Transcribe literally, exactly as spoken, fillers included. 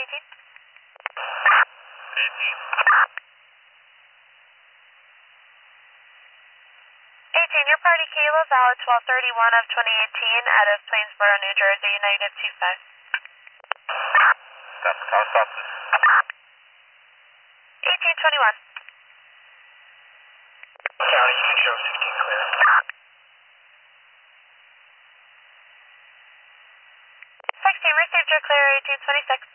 eighteen. eighteen. eighteen, your party Kayla, valid twelve thirty-one of twenty eighteen, out of Plainsboro, New Jersey, negative two five. Stop the car, stop this. eighteen twenty-one. County, you can show sixteen clear. sixteen, received your clear, eighteen twenty-six.